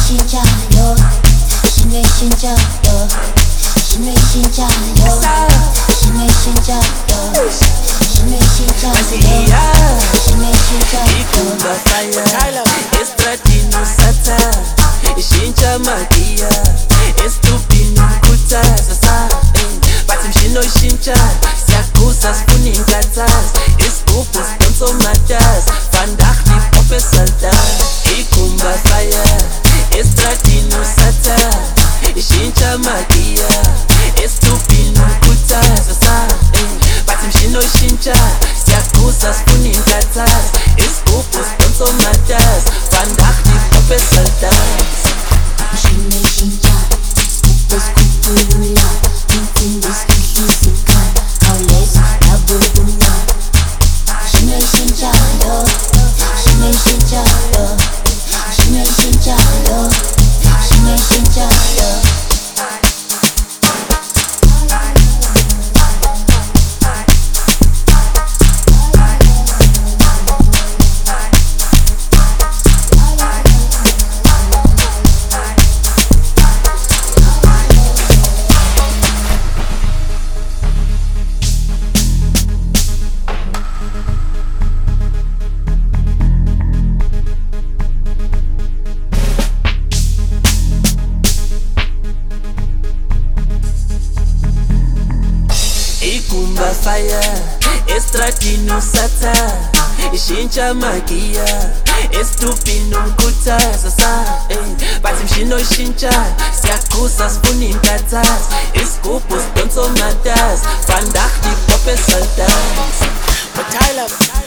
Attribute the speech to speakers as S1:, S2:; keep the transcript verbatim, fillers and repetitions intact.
S1: 新加油，新内新加油，新内新加油，新内新加油，新内新加油，新内新加油。
S2: Ikumba fire, estradini usatha, ishintsha magia, estupini ukhuthaza sa, bathi mshini oyishintsha, siyakhuza sifuna inkathazo, isigubhu sidonsa omatazi, vandag lipope saltaz. Ikumba fire, estradini usatha, ishintsha magia, estupini ukhuthaza sa, bathi mshini oyishintsha, siyakhuza sifuna inkathazo, isigubhu sidonsa omatazi, vandag lipope saltaz.
S1: Mshini oyishintsha, esikhuphula, insimbi isihlisa ikhaya, khawuleza yabubuna. Mshini oyishintsha yo, mshini oyishintsha yo, mshini oyishintsha yo, mshini oyishintsha yo.
S2: Ikumba fire, estradini usatha, ishintsha magia, estupini ukhuthaza sa, bathi mshini oyishintsha, siyakhuza sifuna inkathazo, isigubhu sidonsa omatazi, vandag lipope saltaz.